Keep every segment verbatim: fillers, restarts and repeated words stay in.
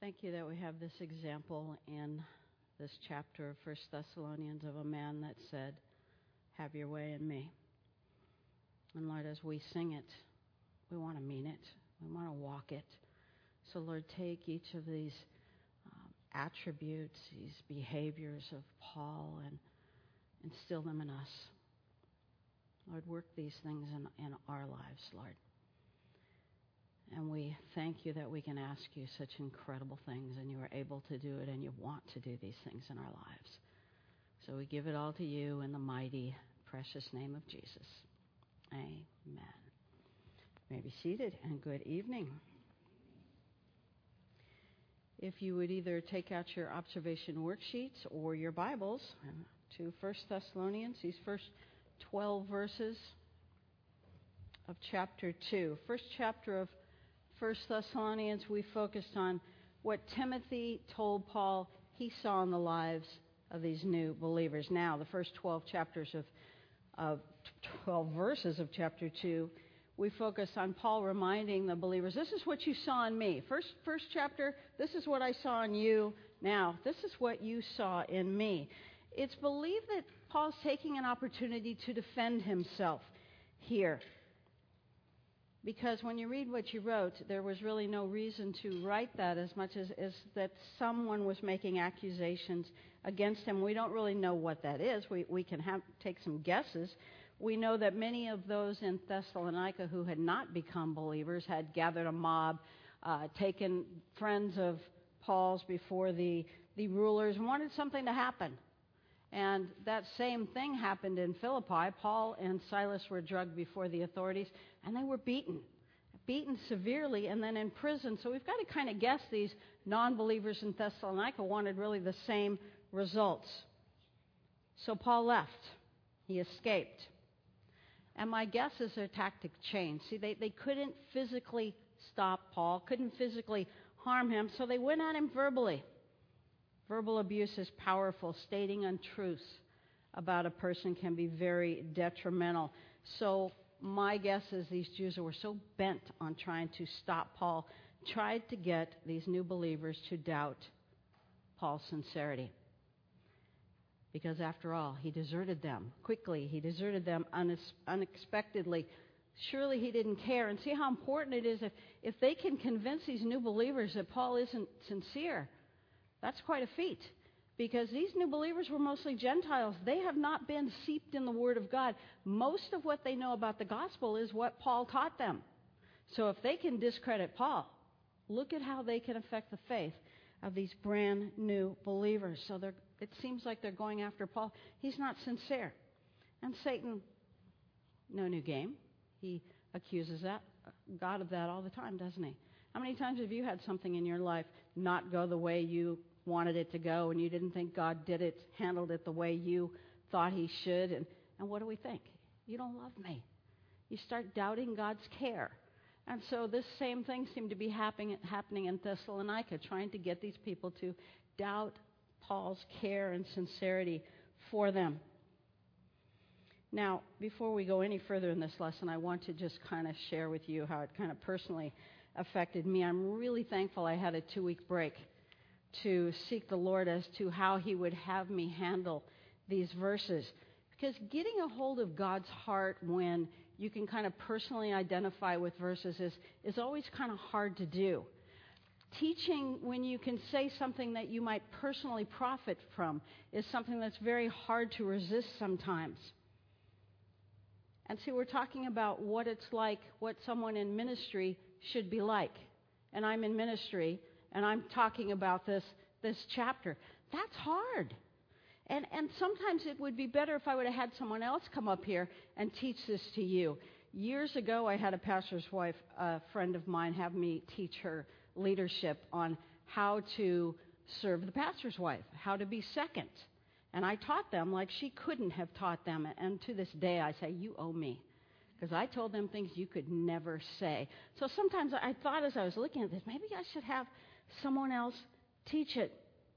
Thank you that we have this example in this chapter of First Thessalonians of a man that said, have your way in me. And Lord, as we sing it, we want to mean it. We want to walk it. So Lord, take each of these um, attributes, these behaviors of Paul, and instill them in us. Lord, work these things in, in our lives, Lord. And we thank you that we can ask you such incredible things, and you are able to do it, and you want to do these things in our lives. So we give it all to you in the mighty, precious name of Jesus. Amen. You may be seated, and good evening. If you would either take out your observation worksheets or your Bibles to First Thessalonians, these first twelve verses of chapter two. First chapter of First Thessalonians, we focused on what Timothy told Paul he saw in the lives of these new believers. Now, the first twelve chapters of, of twelve verses of chapter two, we focus on Paul reminding the believers, this is what you saw in me. First, first chapter, this is what I saw in you. Now, this is what you saw in me. It's believed that Paul's taking an opportunity to defend himself here. Because when you read what you wrote, there was really no reason to write that as much as, as that someone was making accusations against him. We don't really know what that is. We, we can have, take some guesses. We know that many of those in Thessalonica who had not become believers had gathered a mob, uh, taken friends of Paul's before the, the rulers, and wanted something to happen. And that same thing happened in Philippi. Paul and Silas were dragged before the authorities, and they were beaten, beaten severely, and then in prison. So we've got to kind of guess these non-believers in Thessalonica wanted really the same results. So Paul left. He escaped. And my guess is their tactic changed. See, they, they couldn't physically stop Paul, couldn't physically harm him, so they went at him verbally. Verbal abuse is powerful. Stating untruths about a person can be very detrimental. So my guess is these Jews who were so bent on trying to stop Paul tried to get these new believers to doubt Paul's sincerity. Because after all, he deserted them quickly. He deserted them unexpectedly. Surely he didn't care. And see how important it is if, if they can convince these new believers that Paul isn't sincere. That's quite a feat, because these new believers were mostly Gentiles. They have not been seeped in the Word of God. Most of what they know about the gospel is what Paul taught them. So if they can discredit Paul, look at how they can affect the faith of these brand new believers. So they're, it seems like they're going after Paul. He's not sincere. And Satan, no new game. He accuses that God of that all the time, doesn't he? How many times have you had something in your life not go the way you wanted it to go, and you didn't think God did it, handled it the way you thought he should? And, and what do we think? You don't love me. You start doubting God's care. And so this same thing seemed to be happening, happening in Thessalonica, trying to get these people to doubt Paul's care and sincerity for them. Now, before we go any further in this lesson, I want to just kind of share with you how it kind of personally affected me. I'm really thankful I had a two-week break to seek the Lord as to how he would have me handle these verses. Because getting a hold of God's heart when you can kind of personally identify with verses is, is always kind of hard to do. Teaching when you can say something that you might personally profit from is something that's very hard to resist sometimes. And see, we're talking about what it's like, what someone in ministry should be like. And I'm in ministry, and I'm talking about this, this chapter. That's hard. And, and sometimes it would be better if I would have had someone else come up here and teach this to you. Years ago, I had a pastor's wife, a friend of mine, have me teach her leadership on how to serve the pastor's wife, how to be second. And I taught them like she couldn't have taught them. And to this day, I say, you owe me. Because I told them things you could never say. So sometimes I thought as I was looking at this, maybe I should have someone else teach it.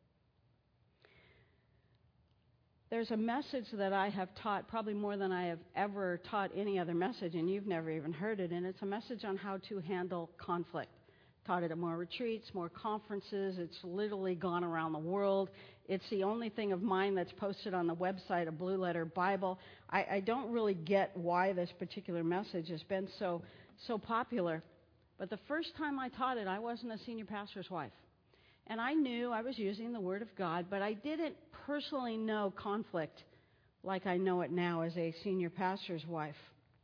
There's a message that I have taught, probably more than I have ever taught any other message, and you've never even heard it, and it's a message on how to handle conflict. taught it at more retreats, more conferences. It's literally gone around the world. It's the only thing of mine that's posted on the website, a Blue Letter Bible. I, I don't really get why this particular message has been so so popular. But the first time I taught it, I wasn't a senior pastor's wife. And I knew I was using the Word of God, but I didn't personally know conflict like I know it now as a senior pastor's wife.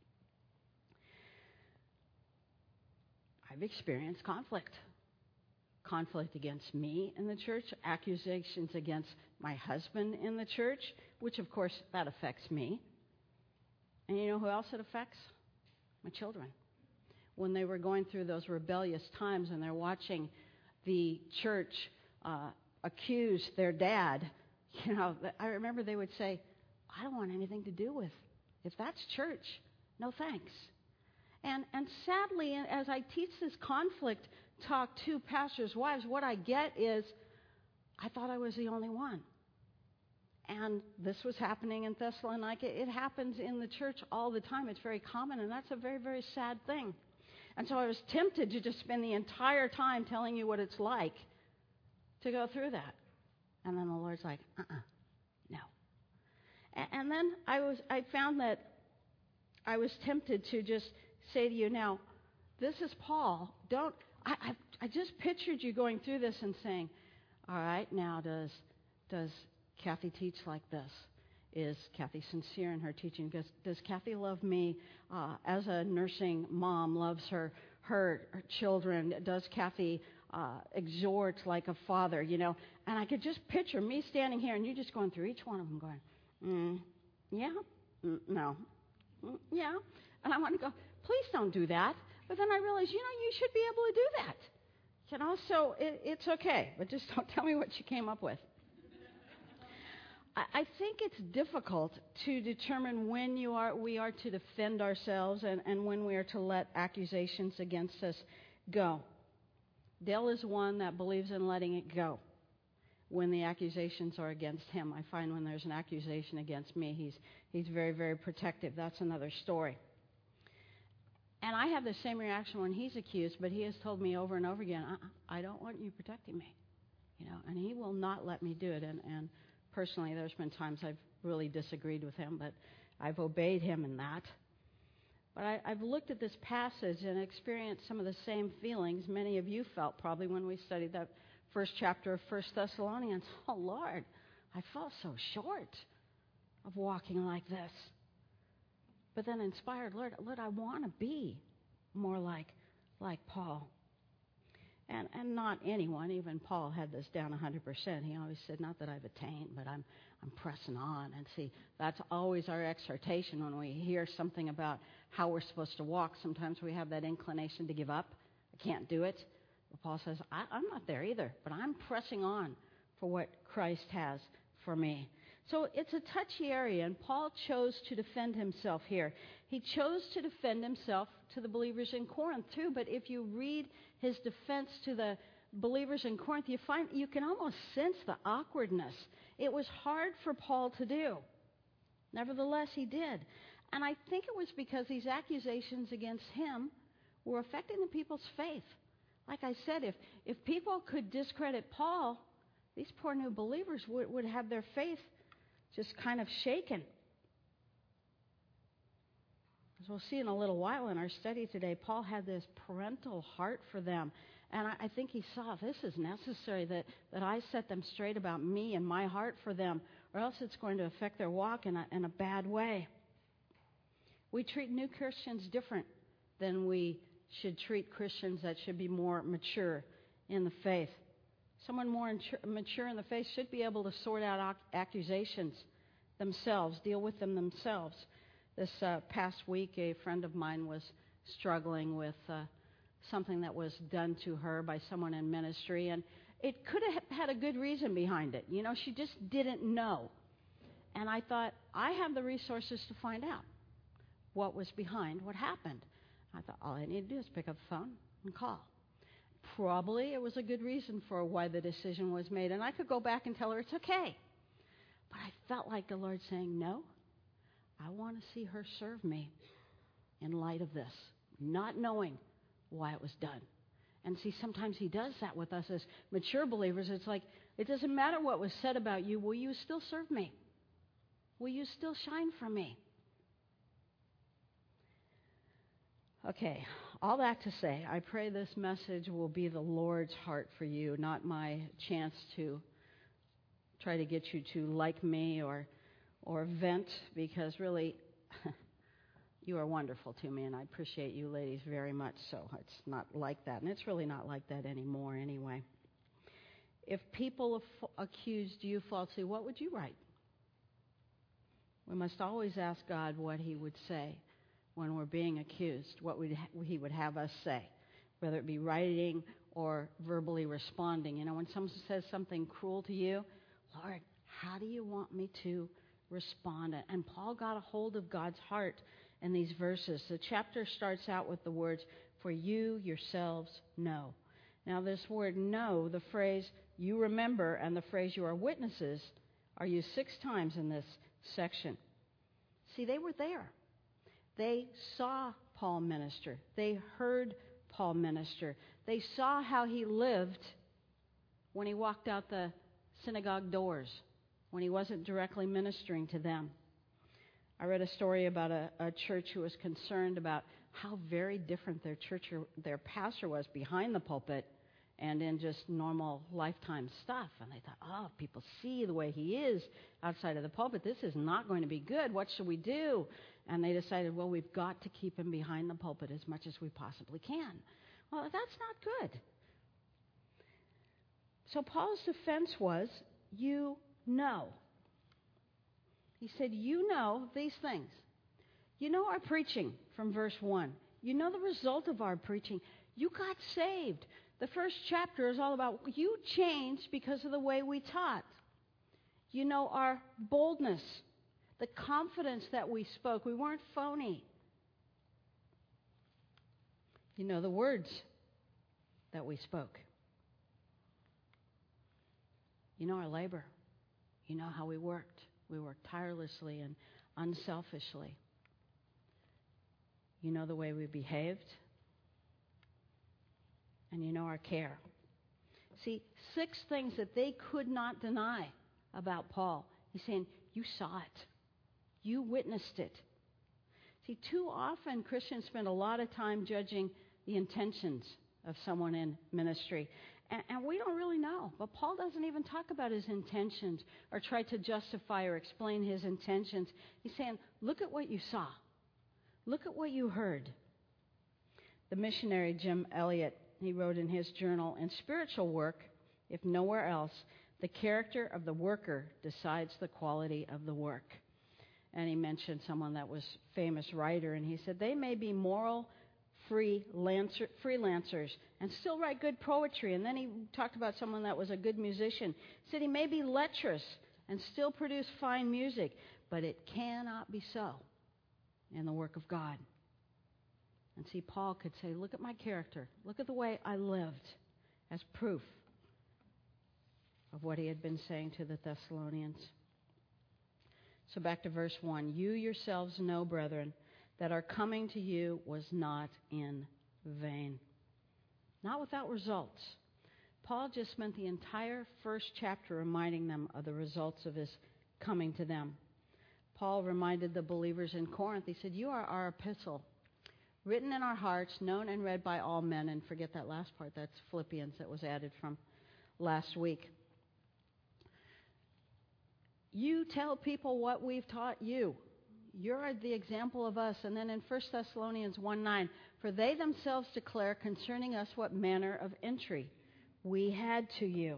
I've experienced conflict. Conflict against me in the church, accusations against my husband in the church, which of course that affects me. And you know who else it affects? My children. When they were going through those rebellious times and they're watching the church uh, accuse their dad, you know, I remember they would say, I don't want anything to do with, if that's church, no thanks. And and sadly, as I teach this conflict talk to pastors' wives, what I get is, I thought I was the only one. And this was happening in Thessalonica. It happens in the church all the time. It's very common, and that's a very, very sad thing. And so I was tempted to just spend the entire time telling you what it's like to go through that. And then the Lord's like, uh-uh, no. And, and then I was I found that I was tempted to just say to you, now, this is Paul. Don't I, I I just pictured you going through this and saying, all right, now does does Kathy teach like this? Is Kathy sincere in her teaching? Does, does Kathy love me uh, as a nursing mom loves her her, her children? Does Kathy uh, exhort like a father? You know, and I could just picture me standing here and you just going through each one of them, going, mm, yeah, mm, no, mm, yeah, and I want to go, please don't do that. But then I realized, you know, you should be able to do that. You know, so it, it's okay, but just don't tell me what you came up with. I think it's difficult to determine when you are, we are to defend ourselves and, and when we are to let accusations against us go. Dale is one that believes in letting it go when the accusations are against him. I find when there's an accusation against me, he's he's very, very protective. That's another story. And I have the same reaction when he's accused, but he has told me over and over again, uh-uh, I don't want you protecting me. You know, and he will not let me do it. And, and personally, there's been times I've really disagreed with him, but I've obeyed him in that. But I, I've looked at this passage and experienced some of the same feelings many of you felt probably when we studied that first chapter of First Thessalonians. Oh, Lord, I fall so short of walking like this. But then inspired, Lord, Lord, I want to be more like like Paul. And and not anyone, even Paul had this down one hundred percent. He always said, not that I've attained, but I'm I'm pressing on. And see, that's always our exhortation when we hear something about how we're supposed to walk. Sometimes we have that inclination to give up. I can't do it. But Paul says, I, I'm not there either, but I'm pressing on for what Christ has for me. So it's a touchy area, and Paul chose to defend himself here. He chose to defend himself to the believers in Corinth too, but if you read his defense to the believers in Corinth, you find you can almost sense the awkwardness. It was hard for Paul to do. Nevertheless, he did. And I think it was because these accusations against him were affecting the people's faith. Like I said, if, if people could discredit Paul, these poor new believers would, would have their faith just kind of shaken. As we'll see in a little while in our study today, Paul had this parental heart for them. And I, I think he saw, this is necessary that, that I set them straight about me and my heart for them, or else it's going to affect their walk in a, in a bad way. We treat new Christians different than we should treat Christians that should be more mature in the faith. Someone more mature in the faith should be able to sort out accusations themselves, deal with them themselves. This uh, past week, a friend of mine was struggling with uh, something that was done to her by someone in ministry, and it could have had a good reason behind it. You know, she just didn't know. And I thought, I have the resources to find out what was behind what happened. I thought, all I need to do is pick up the phone and call. Probably it was a good reason for why the decision was made, and I could go back and tell her it's okay. But I felt like the Lord saying, no, I want to see her serve me in light of this, not knowing why it was done. And see, sometimes he does that with us as mature believers. It's like, it doesn't matter what was said about you. Will you still serve me? Will you still shine for me? Okay, all that to say, I pray this message will be the Lord's heart for you, not my chance to try to get you to like me or or vent, because really, you are wonderful to me, and I appreciate you ladies very much, so it's not like that, and it's really not like that anymore anyway. If people accused you falsely, what would you write? We must always ask God what he would say when we're being accused, what would he would have us say, whether it be writing or verbally responding. You know, when someone says something cruel to you, Lord, how do you want me to respond? And Paul got a hold of God's heart in these verses. The chapter starts out with the words, for you yourselves know. Now this word know, the phrase you remember and the phrase you are witnesses are used six times in this section. See, they were there. They saw Paul minister. They heard Paul minister. They saw how he lived when he walked out the synagogue doors, when he wasn't directly ministering to them. I read a story about a, a church who was concerned about how very different their church or their pastor was behind the pulpit and in just normal lifetime stuff. And they thought, oh, if people see the way he is outside of the pulpit, this is not going to be good. What should we do? And they decided, well, we've got to keep him behind the pulpit as much as we possibly can. Well, that's not good. So Paul's defense was, you know. He said, you know these things. You know our preaching from verse one. You know the result of our preaching. You got saved. The first chapter is all about you changed because of the way we taught. You know our boldness, the confidence that we spoke. We weren't phony. You know the words that we spoke. You know our labor. You know how we worked. We worked tirelessly and unselfishly. You know the way we behaved. And you know our care. See, six things that they could not deny about Paul. He's saying, you saw it. You witnessed it. See, too often Christians spend a lot of time judging the intentions of someone in ministry. And, and we don't really know. But Paul doesn't even talk about his intentions or try to justify or explain his intentions. He's saying, look at what you saw. Look at what you heard. The missionary Jim Elliot, he wrote in his journal, in spiritual work, if nowhere else, the character of the worker decides the quality of the work. And he mentioned someone that was a famous writer, and he said, they may be moral freelancer, freelancers and still write good poetry. And then he talked about someone that was a good musician. He said he may be lecherous and still produce fine music, but it cannot be so in the work of God. And see, Paul could say, look at my character. Look at the way I lived as proof of what he had been saying to the Thessalonians. So back to verse one. You yourselves know, brethren, that our coming to you was not in vain. Not without results. Paul just spent the entire first chapter reminding them of the results of his coming to them. Paul reminded the believers in Corinth, he said, you are our epistle, written in our hearts, known and read by all men. And forget that last part, that's Philippians that was added from last week. You tell people what we've taught you. You're the example of us. And then in First Thessalonians one nine, for they themselves declare concerning us what manner of entry we had to you.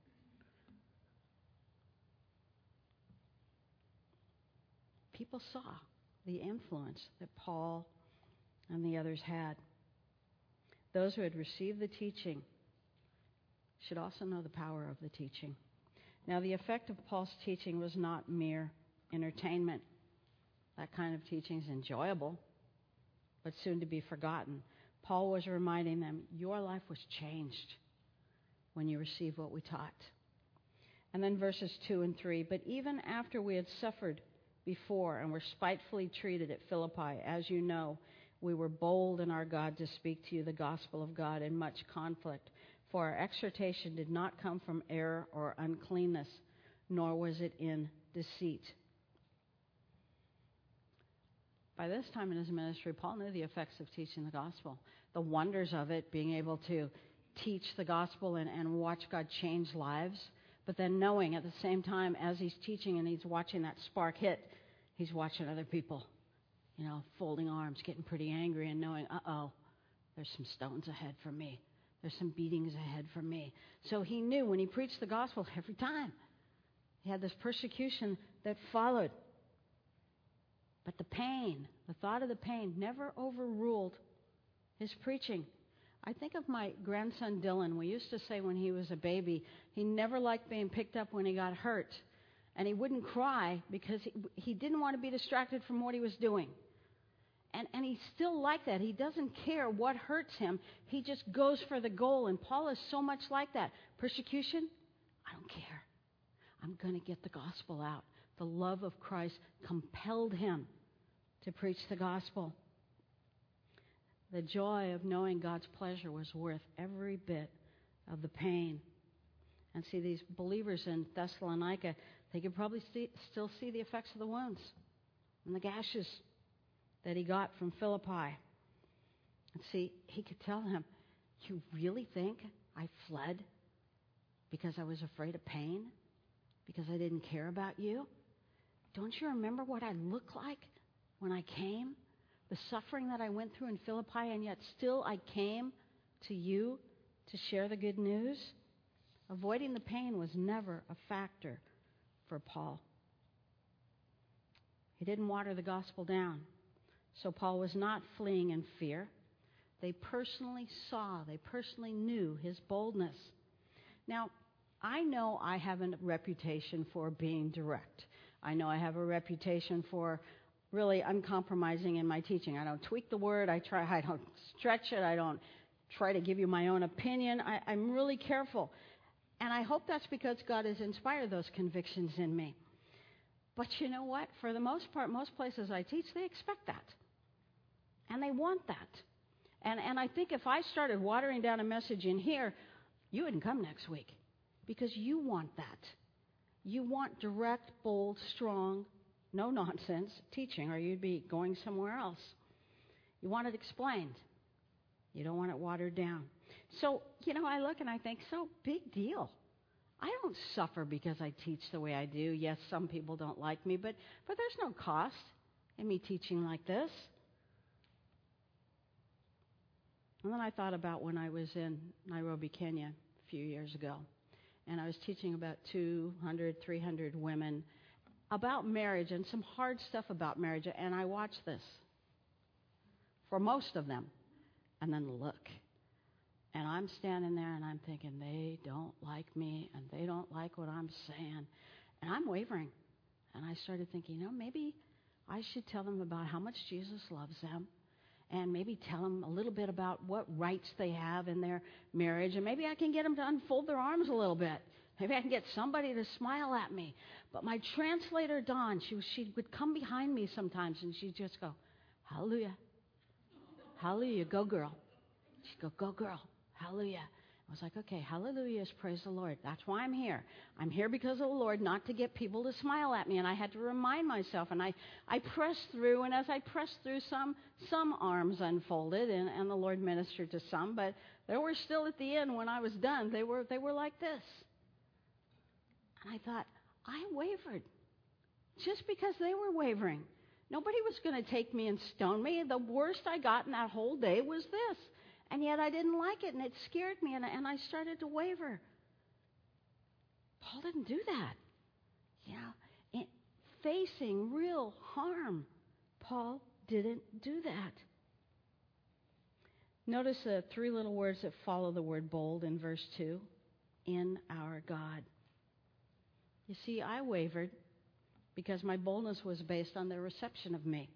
People saw the influence that Paul and the others had. Those who had received the teaching should also know the power of the teaching. Now, the effect of Paul's teaching was not mere entertainment. That kind of teaching is enjoyable, but soon to be forgotten. Paul was reminding them, your life was changed when you received what we taught. And then verses two and three, but even after we had suffered before and were spitefully treated at Philippi, as you know, We were bold in our God to speak to you the gospel of God in much conflict. For our exhortation did not come from error or uncleanness, nor was it in deceit. By this time in his ministry, Paul knew the effects of teaching the gospel, the wonders of it, being able to teach the gospel and, and watch God change lives, but then knowing at the same time as he's teaching and he's watching that spark hit, he's watching other people, you know, folding arms, getting pretty angry and knowing, uh-oh, there's some stones ahead for me. There's some beatings ahead for me. So he knew when he preached the gospel every time, he had this persecution that followed. But the pain, the thought of the pain, never overruled his preaching. I think of my grandson Dylan. We used to say when he was a baby, he never liked being picked up when he got hurt. And he wouldn't cry because he, he didn't want to be distracted from what he was doing. And, and he's still like that. He doesn't care what hurts him. He just goes for the goal. And Paul is so much like that. Persecution? I don't care. I'm going to get the gospel out. The love of Christ compelled him to preach the gospel. The joy of knowing God's pleasure was worth every bit of the pain. And see, these believers in Thessalonica, they could probably see, still see the effects of the wounds and the gashes that he got from Philippi. And see, he could tell them, you really think I fled because I was afraid of pain? Because I didn't care about you? Don't you remember what I looked like when I came? The suffering that I went through in Philippi, and yet still I came to you to share the good news? Avoiding the pain was never a factor for Paul. He didn't water the gospel down. So Paul was not fleeing in fear. They personally saw, they personally knew his boldness. Now, I know I have a reputation for being direct. I know I have a reputation for really uncompromising in my teaching. I don't tweak the word. I try. I don't stretch it. I don't try to give you my own opinion. I, I'm really careful. And I hope that's because God has inspired those convictions in me. But you know what? For the most part, most places I teach, they expect that. And they want that. And, and I think if I started watering down a message in here, you wouldn't come next week. Because you want that. You want direct, bold, strong, no-nonsense teaching, or you'd be going somewhere else. You want it explained. You don't want it watered down. So, you know, I look and I think, so big deal. I don't suffer because I teach the way I do. Yes, some people don't like me, but, but there's no cost in me teaching like this. And then I thought about when I was in Nairobi, Kenya a few years ago. And I was teaching about two hundred, three hundred women about marriage and some hard stuff about marriage. And I watched this for most of them. And then look. And I'm standing there and I'm thinking, they don't like me and they don't like what I'm saying. And I'm wavering. And I started thinking, you know, maybe I should tell them about how much Jesus loves them. And maybe tell them a little bit about what rights they have in their marriage. And maybe I can get them to unfold their arms a little bit. Maybe I can get somebody to smile at me. But my translator, Dawn, she, she would come behind me sometimes and she'd just go, hallelujah. Hallelujah, go girl. She'd go, go girl. Hallelujah. I was like, okay, hallelujah is praise the Lord. That's why I'm here. I'm here because of the Lord, not to get people to smile at me. And I had to remind myself. And I, I pressed through, and as I pressed through, some some arms unfolded, and, and the Lord ministered to some. But there were still at the end, when I was done, they were they were like this. And I thought, I wavered. Just because they were wavering. Nobody was going to take me and stone me. The worst I got in that whole day was this. And yet I didn't like it, and it scared me, and, and I started to waver. Paul didn't do that. You know, in facing real harm, Paul didn't do that. Notice the three little words that follow the word bold in verse two. In our God. You see, I wavered because my boldness was based on their reception of me.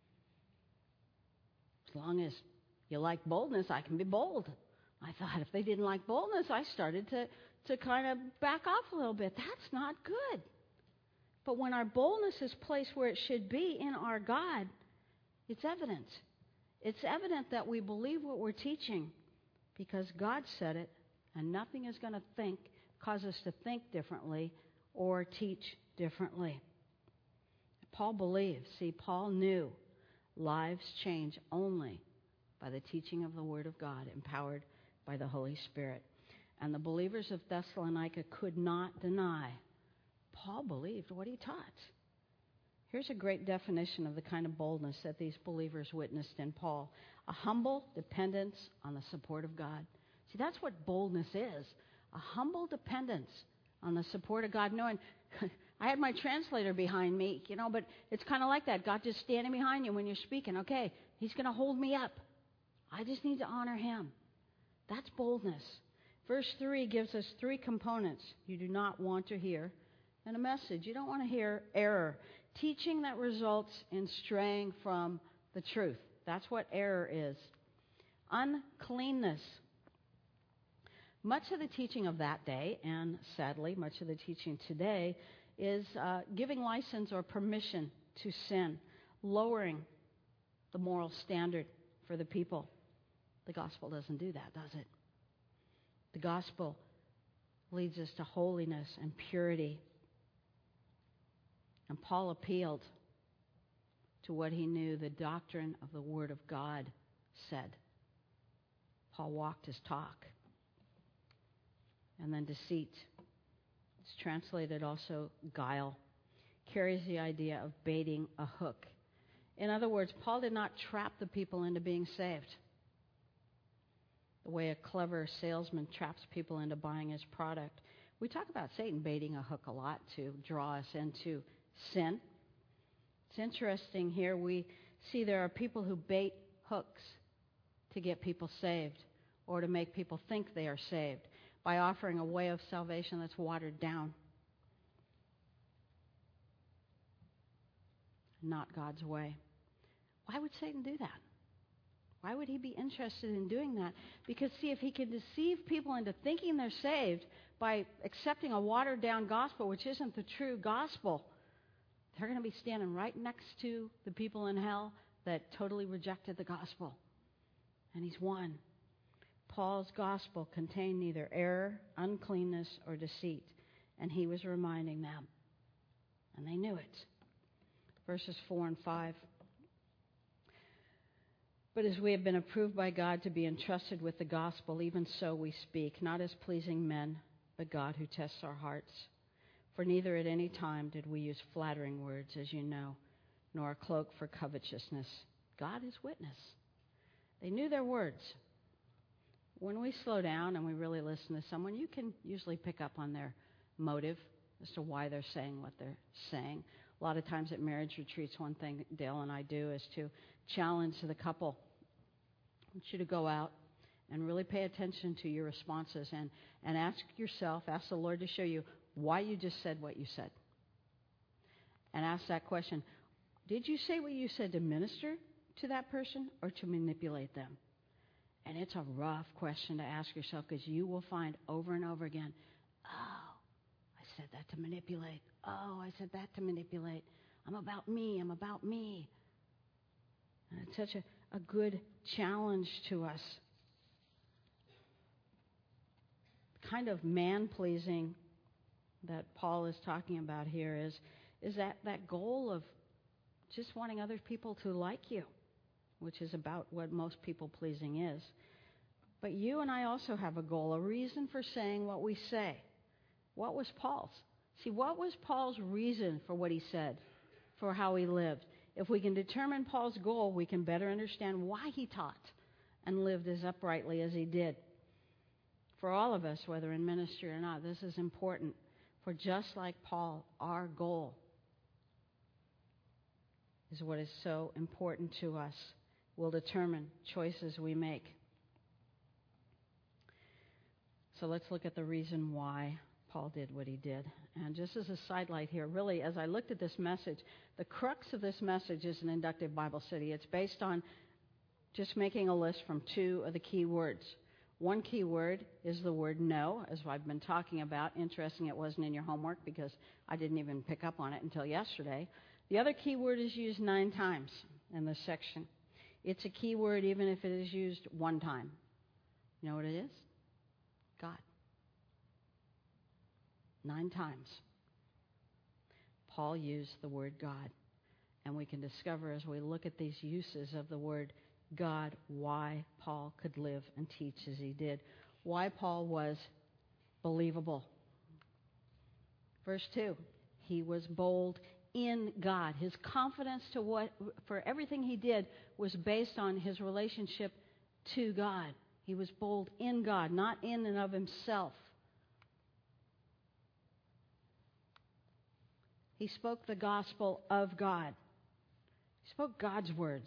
As long as you like boldness, I can be bold. I thought if they didn't like boldness, I started to, to kind of back off a little bit. That's not good. But when our boldness is placed where it should be in our God, it's evident. It's evident that we believe what we're teaching because God said it, and nothing is going to think, cause us to think differently or teach differently. Paul believed. See, Paul knew lives change only by the teaching of the Word of God, empowered by the Holy Spirit. And the believers of Thessalonica could not deny Paul believed what he taught. Here's a great definition of the kind of boldness that these believers witnessed in Paul. A humble dependence on the support of God. See, that's what boldness is. A humble dependence on the support of God. Knowing, I had my translator behind me, you know, but it's kind of like that. God just standing behind you when you're speaking. Okay, He's going to hold me up. I just need to honor Him. That's boldness. Verse three gives us three components you do not want to hear in a message. You don't want to hear error. Teaching that results in straying from the truth. That's what error is. Uncleanness. Much of the teaching of that day, and sadly, much of the teaching today, is uh, giving license or permission to sin, lowering the moral standard for the people. The gospel doesn't do that, does it? The gospel leads us to holiness and purity. And Paul appealed to what he knew the doctrine of the Word of God said. Paul walked his talk. And then deceit. It's translated also guile. Carries the idea of baiting a hook. In other words, Paul did not trap the people into being saved. The way a clever salesman traps people into buying his product. We talk about Satan baiting a hook a lot to draw us into sin. It's interesting here we see there are people who bait hooks to get people saved or to make people think they are saved by offering a way of salvation that's watered down. Not God's way. Why would Satan do that? Why would he be interested in doing that? Because, see, if he can deceive people into thinking they're saved by accepting a watered-down gospel, which isn't the true gospel, they're going to be standing right next to the people in hell that totally rejected the gospel. And he's won. Paul's gospel contained neither error, uncleanness, or deceit. And he was reminding them. And they knew it. Verses four and five. But as we have been approved by God to be entrusted with the gospel, even so we speak, not as pleasing men, but God who tests our hearts. For neither at any time did we use flattering words, as you know, nor a cloak for covetousness. God is witness. They knew their words. When we slow down and we really listen to someone, you can usually pick up on their motive as to why they're saying what they're saying. A lot of times at marriage retreats, one thing Dale and I do is to challenge the couple. I want you to go out and really pay attention to your responses and, and ask yourself, ask the Lord to show you why you just said what you said. And ask that question, did you say what you said to minister to that person or to manipulate them? And it's a rough question to ask yourself because you will find over and over again, oh, I said that to manipulate. Oh, I said that to manipulate. I'm about me. I'm about me. And it's such a, a good challenge to us. The kind of man-pleasing that Paul is talking about here is, is that, that goal of just wanting other people to like you, which is about what most people-pleasing is. But you and I also have a goal, a reason for saying what we say. What was Paul's? See, what was Paul's reason for what he said, for how he lived? If we can determine Paul's goal, we can better understand why he taught and lived as uprightly as he did. For all of us, whether in ministry or not, this is important. For just like Paul, our goal is what is so important to us, will determine choices we make. So let's look at the reason why Paul did what he did. And just as a sidelight here, really, as I looked at this message, the crux of this message is an inductive Bible study. It's based on just making a list from two of the key words. One key word is the word no, as I've been talking about. Interesting it wasn't in your homework because I didn't even pick up on it until yesterday. The other key word is used nine times in this section. It's a key word even if it is used one time. You know what it is? God. Nine times. Paul used the word God. And we can discover as we look at these uses of the word God why Paul could live and teach as he did. Why Paul was believable. Verse two, he was bold in God. His confidence to what for everything he did was based on his relationship to God. He was bold in God, not in and of himself. He spoke the gospel of God. He spoke God's words.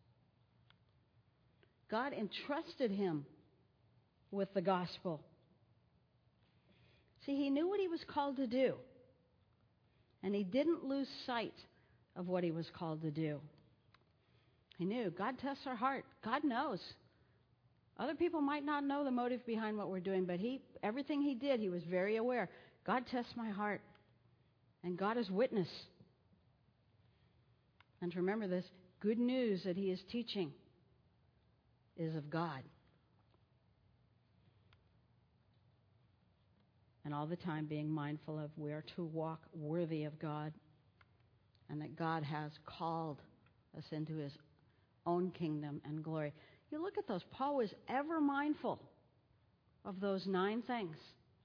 God entrusted him with the gospel. See, he knew what he was called to do. And he didn't lose sight of what he was called to do. He knew. God tests our heart. God knows. Other people might not know the motive behind what we're doing, but he, everything he did, he was very aware. God tests my heart. And God is witness. And to remember this, good news that he is teaching is of God. And all the time being mindful of we are to walk worthy of God and that God has called us into his own kingdom and glory. You look at those. Paul was ever mindful of those nine things.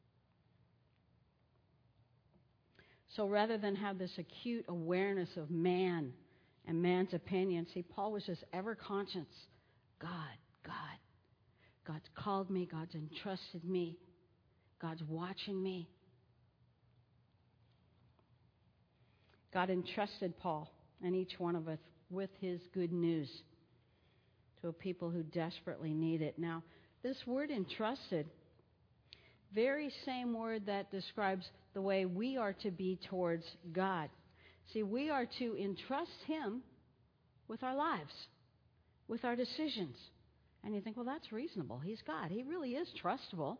So rather than have this acute awareness of man and man's opinion, see, Paul was just ever conscious. God, God. God's called me. God's entrusted me. God's watching me. God entrusted Paul and each one of us with his good news to a people who desperately need it. Now, this word entrusted, very same word that describes the way we are to be towards God. See, we are to entrust him with our lives, with our decisions. And you think, well, that's reasonable. He's God. He really is trustable.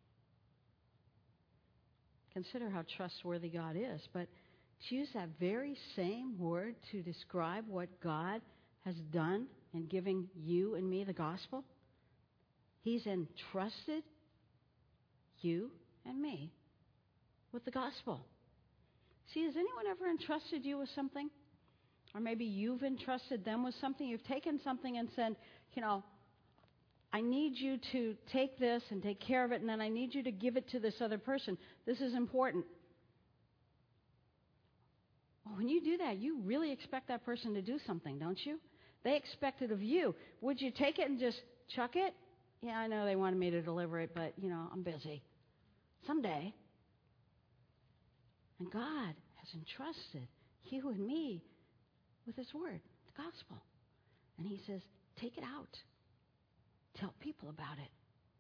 Consider how trustworthy God is. But to use that very same word to describe what God has done in giving you and me the gospel, he's entrusted you and me with the gospel. See, has anyone ever entrusted you with something? Or maybe you've entrusted them with something. You've taken something and said, you know, I need you to take this and take care of it, and then I need you to give it to this other person. This is important. Well, when you do that, you really expect that person to do something, don't you? They expect it of you. Would you take it and just chuck it? Yeah, I know they wanted me to deliver it, but, you know, I'm busy. Someday. And God has entrusted you and me with his word, the gospel. And he says, take it out. Tell people about it.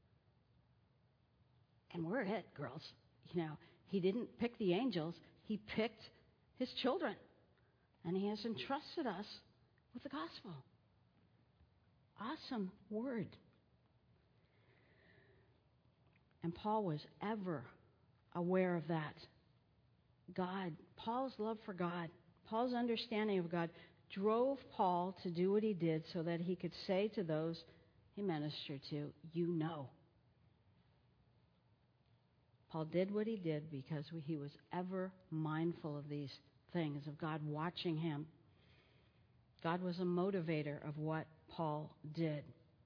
And we're it, girls. You know, he didn't pick the angels. He picked his children. And he has entrusted us with the gospel. Awesome word. And Paul was ever aware of that. God, Paul's love for God, Paul's understanding of God drove Paul to do what he did so that he could say to those he ministered to, you know. Paul did what he did because he was ever mindful of these things, of God watching him. God was a motivator of what Paul did.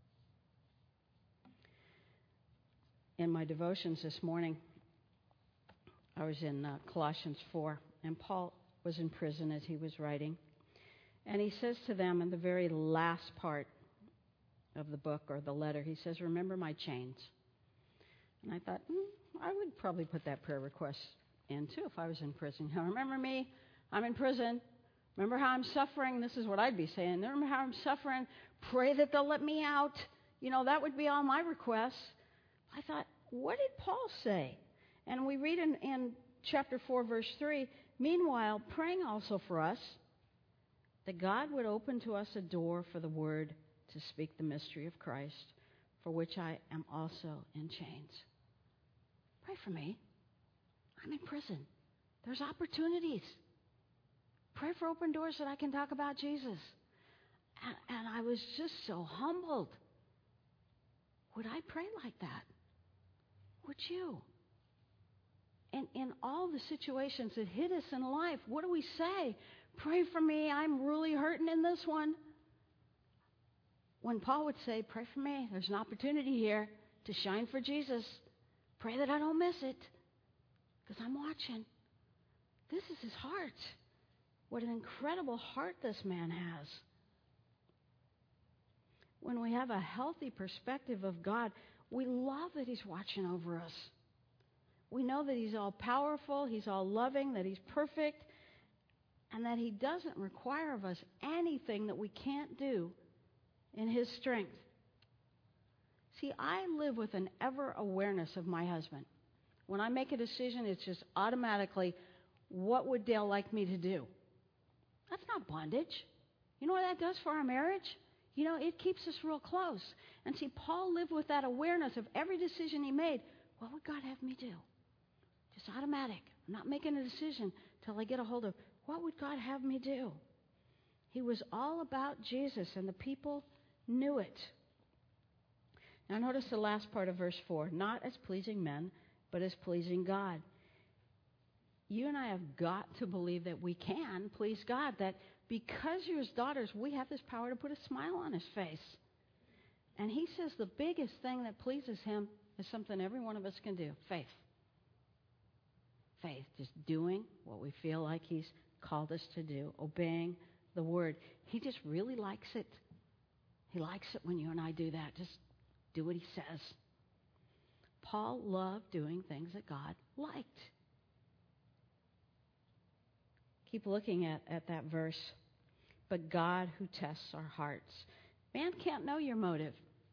In my devotions this morning, I was in uh, Colossians four, and Paul was in prison as he was writing. And he says to them in the very last part of the book or the letter, he says, remember my chains. And I thought, mm, I would probably put that prayer request in too if I was in prison. You know, remember me? I'm in prison. Remember how I'm suffering? This is what I'd be saying. Remember how I'm suffering? Pray that they'll let me out. You know, that would be all my requests. I thought, what did Paul say? And we read in, in chapter four, verse three, meanwhile, praying also for us, that God would open to us a door for the word to speak the mystery of Christ, for which I am also in chains. Pray for me. I'm in prison. There's opportunities. Pray for open doors that I can talk about Jesus. And, and I was just so humbled. Would I pray like that? Would you? And in all the situations that hit us in life, what do we say? Pray for me. I'm really hurting in this one. When Paul would say, pray for me. There's an opportunity here to shine for Jesus. Pray that I don't miss it because I'm watching. This is his heart. What an incredible heart this man has. When we have a healthy perspective of God, we love that he's watching over us. We know that he's all powerful, he's all loving, that he's perfect, and that he doesn't require of us anything that we can't do in his strength. See, I live with an ever-awareness of my husband. When I make a decision, it's just automatically, what would Dale like me to do? That's not bondage. You know what that does for our marriage? You know, it keeps us real close. And see, Paul lived with that awareness of every decision he made. What would God have me do? Just automatic. I'm not making a decision till I get a hold of, what would God have me do? He was all about Jesus, and the people knew it. Now notice the last part of verse four. Not as pleasing men, but as pleasing God. You and I have got to believe that we can please God, that because you're his daughters, we have this power to put a smile on his face. And he says the biggest thing that pleases him is something every one of us can do, faith. Faith, just doing what we feel like he's called us to do, obeying the word. He just really likes it. He likes it when you and I do that. Just do what he says. Paul loved doing things that God liked. Keep looking at, at that verse. But God who tests our hearts. Man can't know your motive.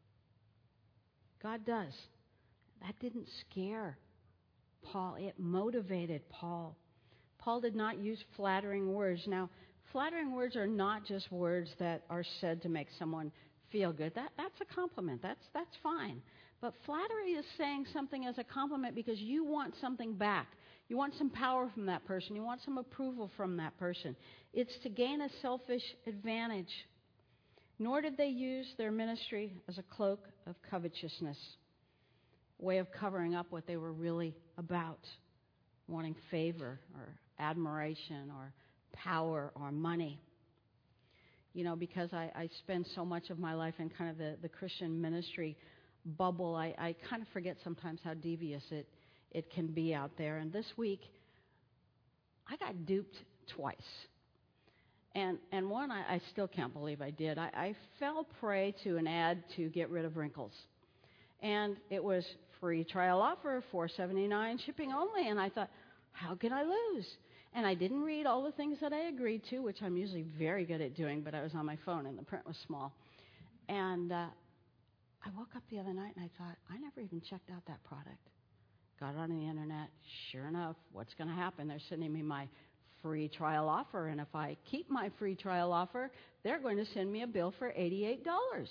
God does. That didn't scare Paul. It motivated Paul. Paul did not use flattering words. Now, flattering words are not just words that are said to make someone feel good. That, that's a compliment. That's, that's fine. But flattery is saying something as a compliment because you want something back. You want some power from that person. You want some approval from that person. It's to gain a selfish advantage. Nor did they use their ministry as a cloak of covetousness, a way of covering up what they were really about, wanting favor or admiration or power or money. You know, because I, I spend so much of my life in kind of the, the Christian ministry bubble, I, I kind of forget sometimes how devious it, it can be out there. And this week, I got duped twice. And and one, I, I still can't believe I did. I, I fell prey to an ad to get rid of wrinkles. And it was free trial offer, four seventy-nine, shipping only. And I thought, how can I lose? And I didn't read all the things that I agreed to, which I'm usually very good at doing, but I was on my phone and the print was small. And uh, I woke up the other night and I thought, I never even checked out that product. Got it on the internet. Sure enough, what's going to happen? They're sending me my free trial offer, and if I keep my free trial offer, they're going to send me a bill for eighty-eight dollars.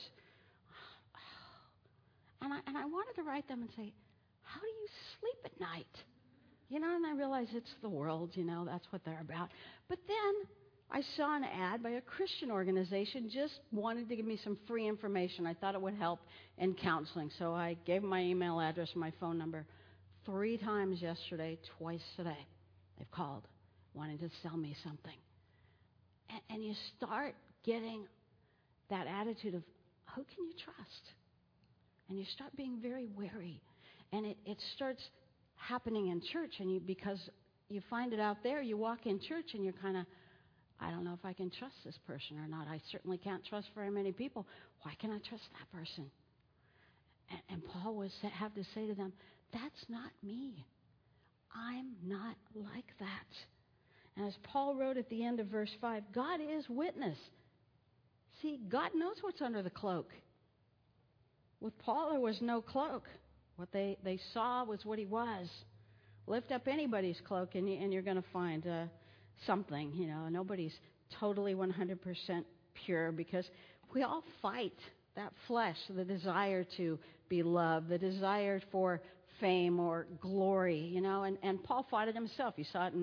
And I, and I wanted to write them and say, how do you sleep at night? You know, and I realized it's the world, you know, that's what they're about. But then I saw an ad by a Christian organization, just wanted to give me some free information. I thought it would help in counseling. So I gave my email address and my phone number three times yesterday, twice today. They've called, wanting to sell me something. And, and you start getting that attitude of, who can you trust? And you start being very wary. And it, it starts happening in church, and you because you find it out there, you walk in church and you're kind of, I don't know if I can trust this person or not. I certainly can't trust very many people. Why can I trust that person? And, and Paul would say, have to say to them, that's not me. I'm not like that. And as Paul wrote at the end of verse five, God is witness. See, God knows what's under the cloak. With Paul, there was no cloak. What they, they saw was what he was. Lift up anybody's cloak and, you, and you're going to find uh, something. You know, nobody's totally one hundred percent pure because we all fight that flesh, the desire to be loved, the desire for fame or glory, you know. And, and Paul fought it himself. You saw it in,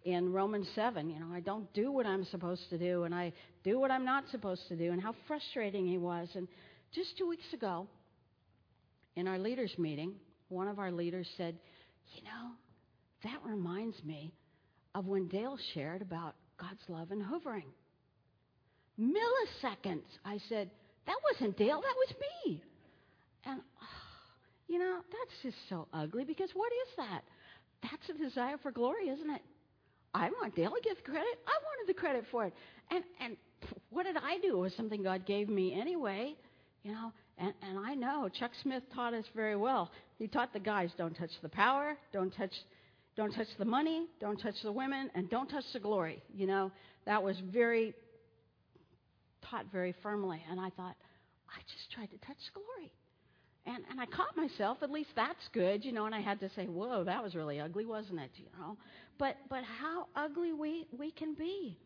in Romans seven. You know, I don't do what I'm supposed to do, and I do what I'm not supposed to do, and how frustrating he was. And just two weeks ago, in our leaders' meeting, one of our leaders said, you know, that reminds me of when Dale shared about God's love and hovering. Milliseconds. I said, that wasn't Dale, that was me. And, oh, you know, that's just so ugly, because what is that? That's a desire for glory, isn't it? I want Dale to get credit. I wanted the credit for it. And and what did I do? It was something God gave me anyway, you know. And, and I know Chuck Smith taught us very well. He taught the guys, don't touch the power, don't touch, don't touch the money, don't touch the women, and don't touch the glory. You know, that was very taught very firmly. And I thought, I just tried to touch glory. And and I caught myself, at least that's good, you know, and I had to say, whoa, that was really ugly, wasn't it, you know? But but how ugly we, we can be.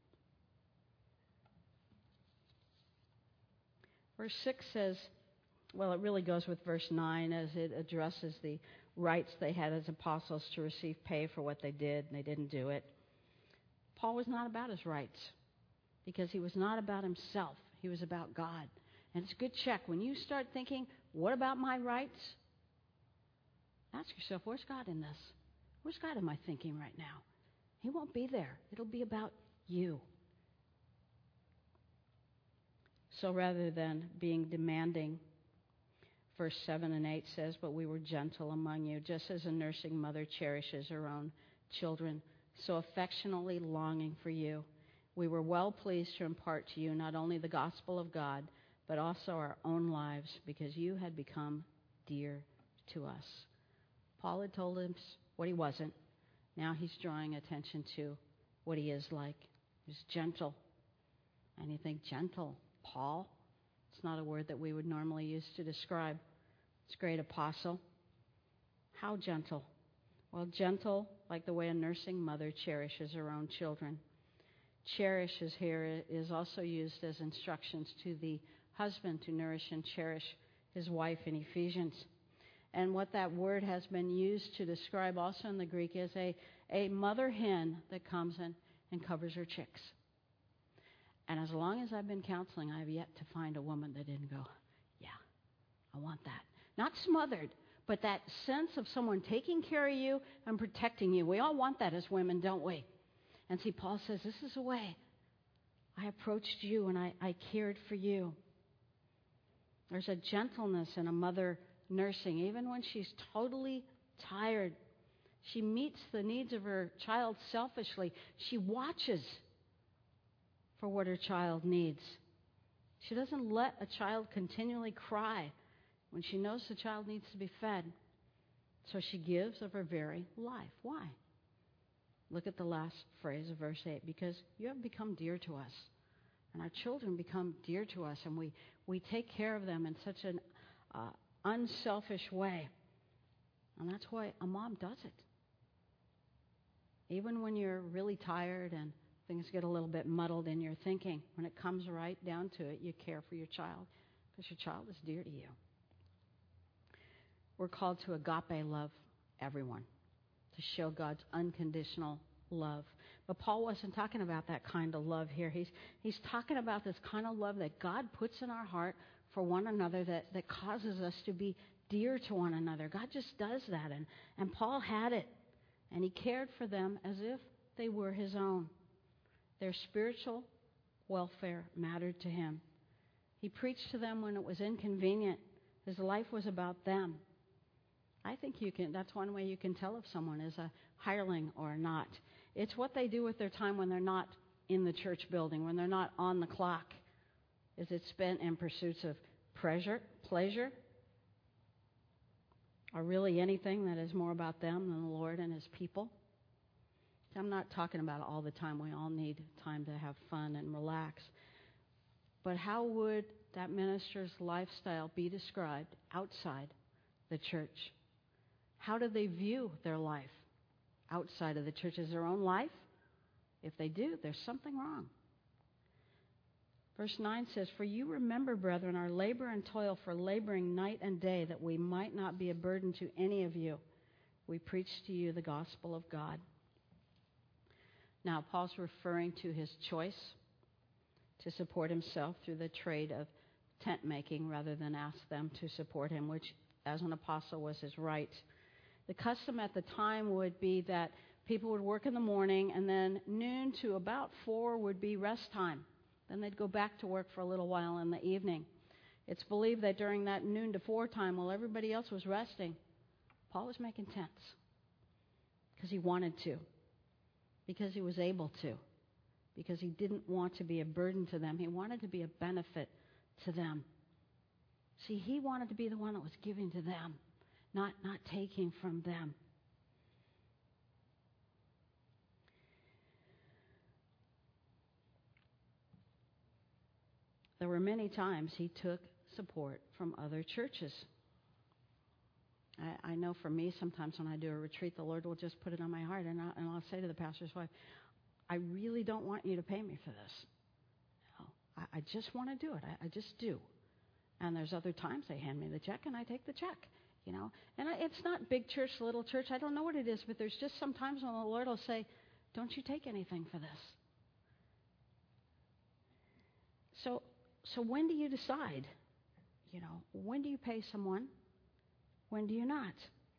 Verse six says, well, it really goes with verse nine as it addresses the rights they had as apostles to receive pay for what they did, and they didn't do it. Paul was not about his rights, because he was not about himself. He was about God. And it's a good check. When you start thinking, what about my rights? Ask yourself, where's God in this? Where's God in my thinking right now? He won't be there. It'll be about you. So rather than being demanding, verse seven and eight says, but we were gentle among you, just as a nursing mother cherishes her own children, so affectionately longing for you. We were well pleased to impart to you not only the gospel of God, but also our own lives, because you had become dear to us. Paul had told us what he wasn't. Now he's drawing attention to what he is like. He's gentle. And you think, gentle, Paul? It's not a word that we would normally use to describe this great apostle. How gentle? Well, gentle like the way a nursing mother cherishes her own children. Cherishes here is also used as instructions to the husband to nourish and cherish his wife in Ephesians. And what that word has been used to describe also in the Greek is a, a mother hen that comes in and covers her chicks. And as long as I've been counseling, I have yet to find a woman that didn't go, yeah, I want that. Not smothered, but that sense of someone taking care of you and protecting you. We all want that as women, don't we? And see, Paul says, this is a way I approached you and I, I cared for you. There's a gentleness in a mother nursing, even when she's totally tired. She meets the needs of her child selfishly. She watches for what her child needs. She doesn't let a child continually cry when she knows the child needs to be fed. So she gives of her very life. Why? Look at the last phrase of verse eight. Because you have become dear to us. And our children become dear to us. And we, we take care of them in such an uh, unselfish way. And that's why a mom does it. Even when you're really tired and things get a little bit muddled in your thinking, when it comes right down to it, you care for your child because your child is dear to you. We're called to agape love everyone, to show God's unconditional love. But Paul wasn't talking about that kind of love here. He's he's talking about this kind of love that God puts in our heart for one another that, that causes us to be dear to one another. God just does that. And, and Paul had it. And he cared for them as if they were his own. Their spiritual welfare mattered to him. He preached to them when it was inconvenient. His life was about them. I think you can. That's one way you can tell if someone is a hireling or not. It's what they do with their time when they're not in the church building, when they're not on the clock. Is it spent in pursuits of pleasure, pleasure, or really anything that is more about them than the Lord and his people? I'm not talking about all the time. We all need time to have fun and relax. But how would that minister's lifestyle be described outside the church? How do they view their life outside of the church? Is their own life? If they do, there's something wrong. Verse nine says, for you remember, brethren, our labor and toil for laboring night and day, that we might not be a burden to any of you. We preach to you the gospel of God. Now, Paul's referring to his choice to support himself through the trade of tent making rather than ask them to support him, which, as an apostle, was his right. The custom at the time would be that people would work in the morning, and then noon to about four would be rest time. Then they'd go back to work for a little while in the evening. It's believed that during that noon to four time, while everybody else was resting, Paul was making tents because he wanted to, because he was able to, because he didn't want to be a burden to them. He wanted to be a benefit to them. See, he wanted to be the one that was giving to them, not, not taking from them. There were many times he took support from other churches. I, I know for me, sometimes when I do a retreat, the Lord will just put it on my heart, and, I, and I'll say to the pastor's wife, I really don't want you to pay me for this. No, I, I just want to do it. I, I just do. And there's other times they hand me the check, and I take the check. You know, and I, it's not big church, little church. I don't know what it is, but there's just sometimes when the Lord will say, don't you take anything for this. So, so when do you decide? You know, when do you pay someone? When do you not?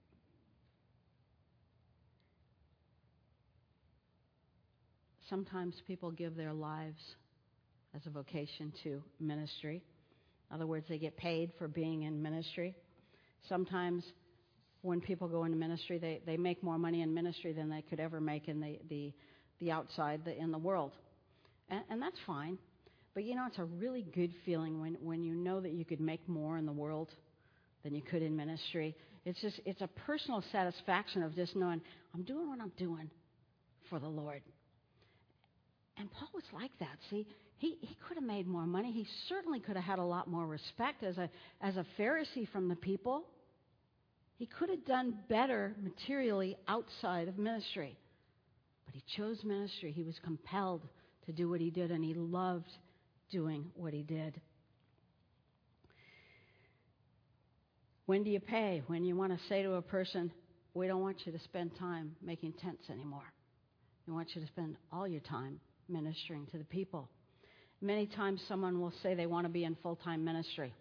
Sometimes people give their lives as a vocation to ministry. In other words, they get paid for being in ministry. Sometimes when people go into ministry, they, they make more money in ministry than they could ever make in the, the, the outside, the, in the world. And, and that's fine. But, you know, it's a really good feeling when, when you know that you could make more in the world than you could in ministry. It's just, it's a personal satisfaction of just knowing, I'm doing what I'm doing for the Lord. And Paul was like that. See, he, he could have made more money. He certainly could have had a lot more respect as a, as a Pharisee from the people. He could have done better materially outside of ministry. But he chose ministry. He was compelled to do what he did, and he loved doing what he did. When do you pay? When you want to say to a person, we don't want you to spend time making tents anymore. We want you to spend all your time ministering to the people. Many times someone will say they want to be in full-time ministry.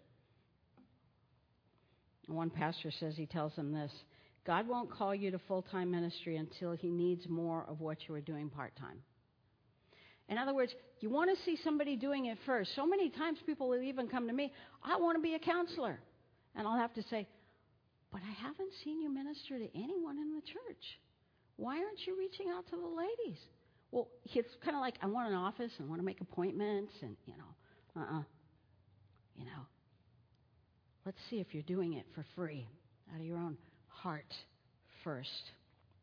One pastor says, he tells them this, God won't call you to full-time ministry until he needs more of what you are doing part-time. In other words, you want to see somebody doing it first. So many times people will even come to me, I want to be a counselor. And I'll have to say, but I haven't seen you minister to anyone in the church. Why aren't you reaching out to the ladies? Well, it's kind of like, I want an office and I want to make appointments and, you know, uh-uh. You know, let's see if you're doing it for free, out of your own heart first.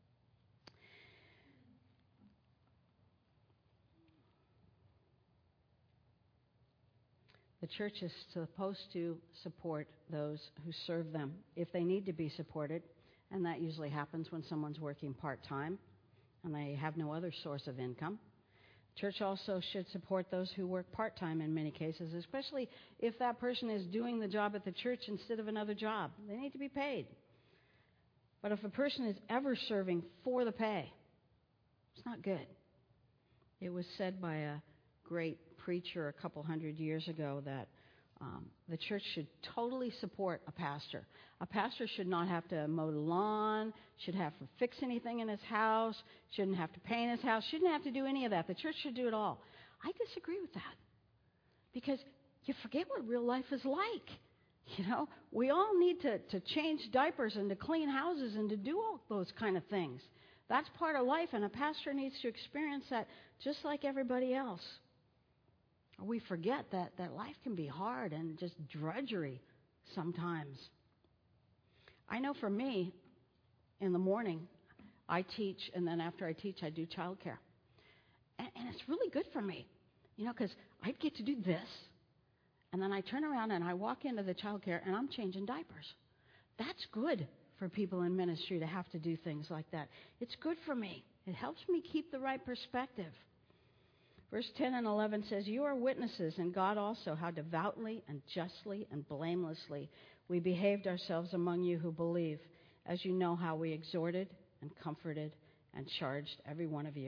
The church is supposed to support those who serve them if they need to be supported, and that usually happens when someone's working part-time and they have no other source of income. Church also should support those who work part-time in many cases, especially if that person is doing the job at the church instead of another job. They need to be paid. But if a person is ever serving for the pay, it's not good. It was said by a great preacher a couple hundred years ago that um, the church should totally support a pastor. A pastor should not have to mow the lawn, should have to fix anything in his house, shouldn't have to paint his house, shouldn't have to do any of that. The church should do it all. I disagree with that because you forget what real life is like. You know, we all need to, to change diapers and to clean houses and to do all those kind of things. That's part of life, and a pastor needs to experience that just like everybody else. We forget that, that life can be hard and just drudgery sometimes. I know for me, in the morning, I teach, and then after I teach, I do childcare. And, and it's really good for me, you know, because I get to do this, and then I turn around and I walk into the childcare, and I'm changing diapers. That's good for people in ministry to have to do things like that. It's good for me. It helps me keep the right perspective. Verse ten and eleven says, you are witnesses, and God also, how devoutly and justly and blamelessly we behaved ourselves among you who believe, as you know how we exhorted and comforted and charged every one of you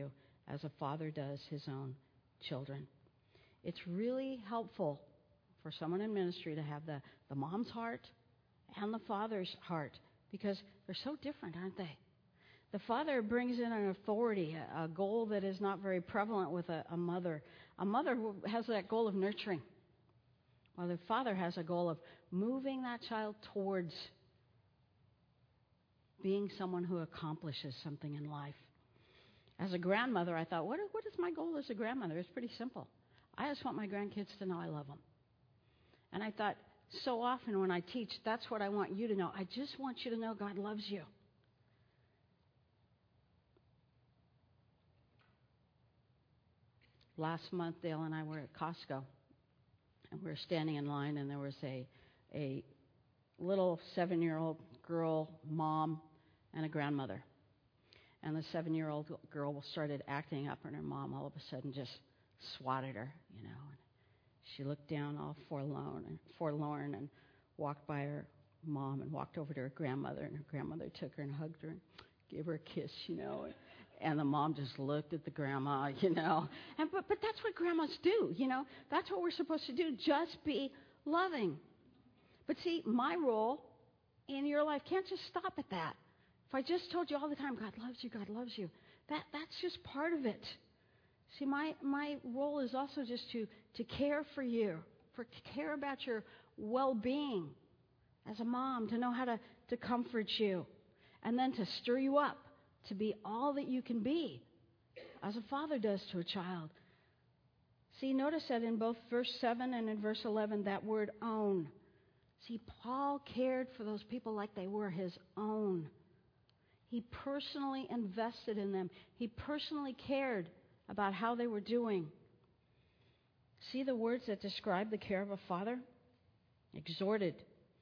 as a father does his own children. It's really helpful for someone in ministry to have the, the mom's heart and the father's heart, because they're so different, aren't they? The father brings in an authority, a, a goal that is not very prevalent with a, a mother. A mother has that goal of nurturing, while the father has a goal of moving that child towards being someone who accomplishes something in life. As a grandmother, I thought, what, what is my goal as a grandmother? It's pretty simple. I just want my grandkids to know I love them. And I thought, so often when I teach, that's what I want you to know. I just want you to know God loves you. Last month, Dale and I were at Costco, and we were standing in line, and there was a a little seven-year-old girl, mom, and a grandmother. And the seven-year-old girl started acting up, and her mom all of a sudden just swatted her, you know. And she looked down all forlorn and forlorn and walked by her mom and walked over to her grandmother, and her grandmother took her and hugged her and gave her a kiss, you know. And, And the mom just looked at the grandma, you know. And but but that's what grandmas do, you know. That's what we're supposed to do, just be loving. But see, my role in your life can't just stop at that. If I just told you all the time, God loves you, God loves you, that that's just part of it. See, my, my role is also just to, to care for you, for care about your well-being as a mom, to know how to, to comfort you, and then to stir you up to be all that you can be, as a father does to a child. See, notice that in both verse seven and in verse eleven, that word own. See, Paul cared for those people like they were his own. He personally invested in them. He personally cared about how they were doing. See the words that describe the care of a father? Exhorted.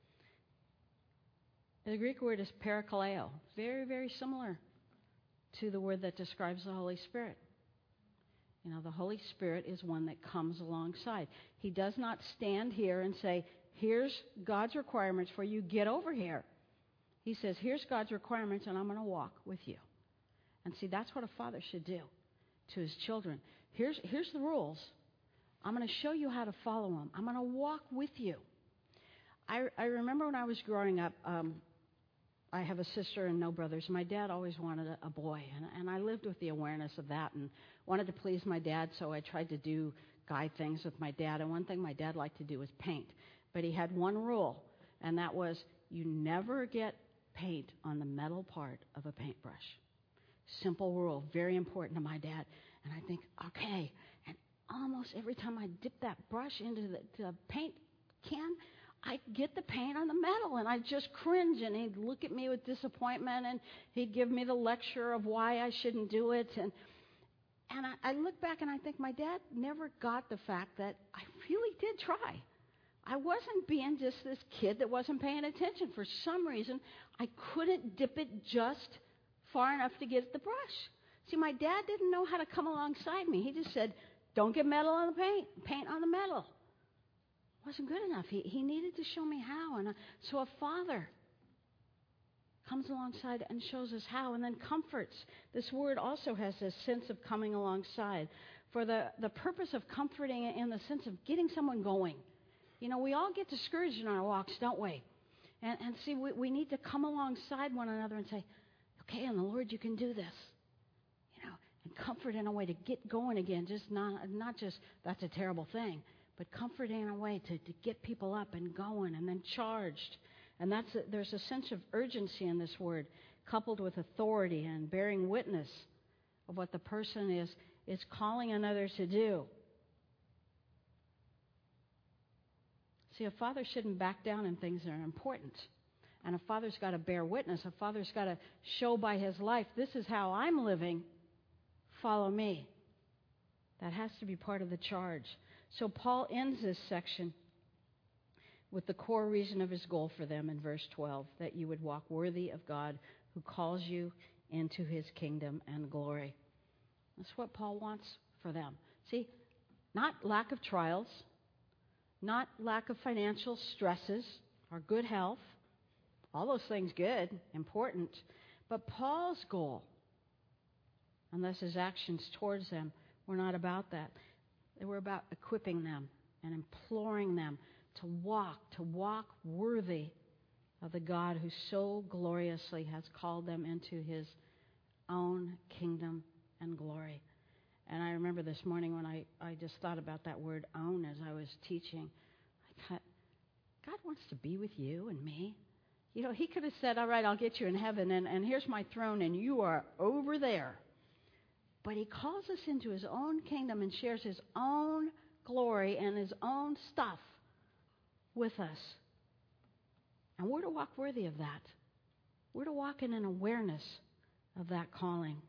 The Greek word is parakaleo. Very, very similar to the word that describes the Holy Spirit. You know, the Holy Spirit is one that comes alongside. He does not stand here and say, here's God's requirements for you, get over here. He says, here's God's requirements, and I'm going to walk with you. And see, that's what a father should do to his children. Here's, here's the rules. I'm going to show you how to follow them. I'm going to walk with you. I, I remember when I was growing up, um, I have a sister and no brothers. My dad always wanted a, a boy, and, and I lived with the awareness of that and wanted to please my dad, so I tried to do guy things with my dad. And one thing my dad liked to do was paint. But he had one rule, and that was you never get paint on the metal part of a paintbrush. Simple rule, very important to my dad. And I think, okay. And almost every time I dip that brush into the, the paint can, I'd get the paint on the metal, and I'd just cringe, and he'd look at me with disappointment, and he'd give me the lecture of why I shouldn't do it. And and I, I look back, and I think my dad never got the fact that I really did try. I wasn't being just this kid that wasn't paying attention. For some reason, I couldn't dip it just far enough to get the brush. See, my dad didn't know how to come alongside me. He just said, don't get metal on the paint, paint on the metal. Wasn't good enough. He, he needed to show me how. And uh, so a father comes alongside and shows us how, and then comforts. This word also has this sense of coming alongside, for the, the purpose of comforting in the sense of getting someone going. You know, we all get discouraged in our walks, don't we? And, and see, we, we need to come alongside one another and say, okay, in the Lord, you can do this. You know, and comfort in a way to get going again, just not, not just, that's a terrible thing, but comfort in a way to, to get people up and going and then charged. And that's a, there's a sense of urgency in this word, coupled with authority and bearing witness of what the person is, is calling another to do. See, a father shouldn't back down in things that are important. And a father's got to bear witness. A father's got to show by his life, this is how I'm living, follow me. That has to be part of the charge. So Paul ends this section with the core reason of his goal for them in verse twelve, that you would walk worthy of God who calls you into his kingdom and glory. That's what Paul wants for them. See, not lack of trials, not lack of financial stresses or good health. All those things good, important. But Paul's goal unless his actions towards them were not about that. They were about equipping them and imploring them to walk, to walk worthy of the God who so gloriously has called them into his own kingdom and glory. And I remember this morning when I, I just thought about that word own as I was teaching. I thought, God wants to be with you and me. You know, he could have said, all right, I'll get you in heaven, and, and here's my throne, and you are over there. But he calls us into his own kingdom and shares his own glory and his own stuff with us. And we're to walk worthy of that. We're to walk in an awareness of that calling.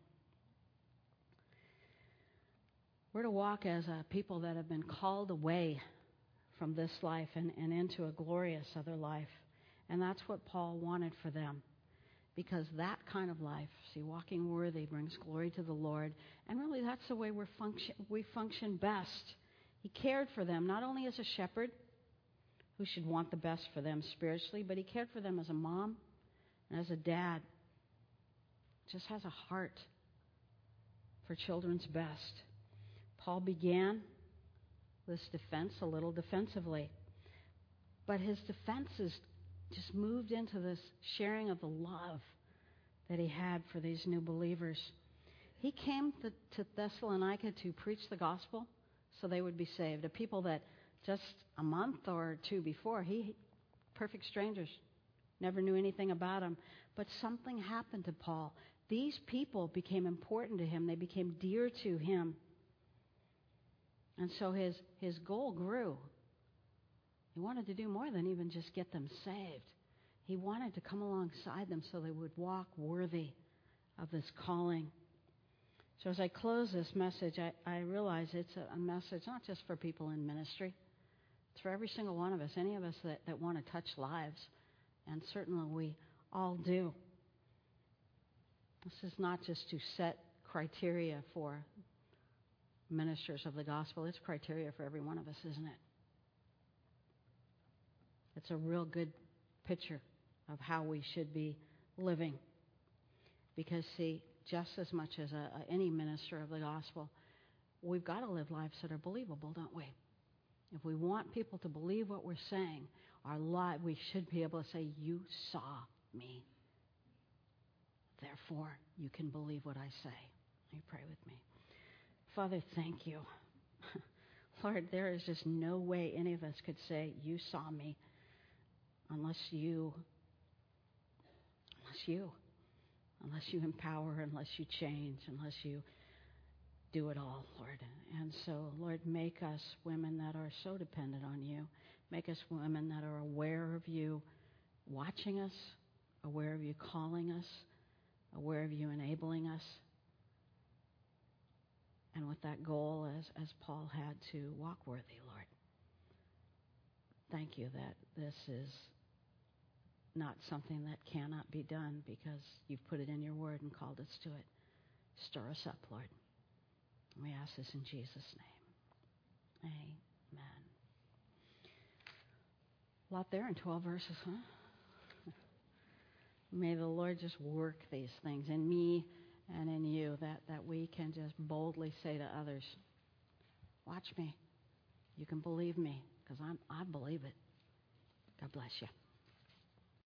We're to walk as a people that have been called away from this life and, and into a glorious other life. And that's what Paul wanted for them. Because that kind of life, see, walking worthy brings glory to the Lord. And really that's the way we're function, we function best. He cared for them, not only as a shepherd, who should want the best for them spiritually, but he cared for them as a mom and as a dad. Just has a heart for children's best. Paul began this defense a little defensively, but his defenses just moved into this sharing of the love that he had for these new believers. He came to, to Thessalonica to preach the gospel so they would be saved. The people that just a month or two before, he, perfect strangers, never knew anything about him. But something happened to Paul. These people became important to him. They became dear to him. And so his, his goal grew. He wanted to do more than even just get them saved. He wanted to come alongside them so they would walk worthy of this calling. So as I close this message, I, I realize it's a, a message not just for people in ministry. It's for every single one of us, any of us that, that want to touch lives. And certainly we all do. This is not just to set criteria for ministers of the gospel. It's criteria for every one of us, isn't it? It's a real good picture of how we should be living. Because, see, just as much as a, a, any minister of the gospel, we've got to live lives that are believable, don't we? If we want people to believe what we're saying, our life, we should be able to say, you saw me. Therefore, you can believe what I say. Will you pray with me? Father, thank you. Lord, there is just no way any of us could say, you saw me, unless you, unless you, unless you empower, unless you change, unless you do it all, Lord. And so, Lord, make us women that are so dependent on you. Make us women that are aware of you watching us, aware of you calling us, aware of you enabling us. And with that goal, as, as Paul had, to walk worthy, Lord. Thank you that this is not something that cannot be done because you've put it in your word and called us to it. Stir us up, Lord. We ask this in Jesus' name. Amen. A lot there in twelve verses, huh? May the Lord just work these things in me and in you, that, that we can just boldly say to others, watch me. You can believe me, because I'm I believe it. God bless you.